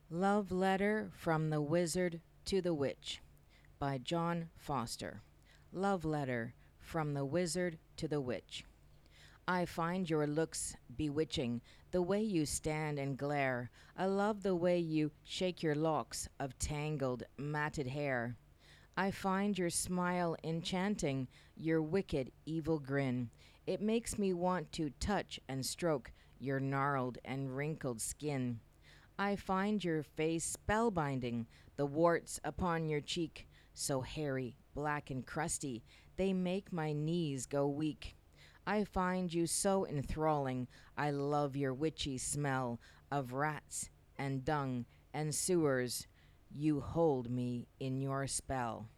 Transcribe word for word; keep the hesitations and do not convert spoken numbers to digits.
Love Letter from the Wizard to the Witch by John Foster. Love Letter from the Wizard to the Witch. I find your looks bewitching, the way you stand and glare. I love the way you shake your locks of tangled, matted hair. I find your smile enchanting, your wicked, evil grin. It makes me want to touch and stroke your gnarled and wrinkled skin. I find your face spellbinding, the warts upon your cheek, so hairy, black, and crusty, they make my knees go weak. I find you so enthralling, I love your witchy smell of rats and dung and sewers. You hold me in your spell.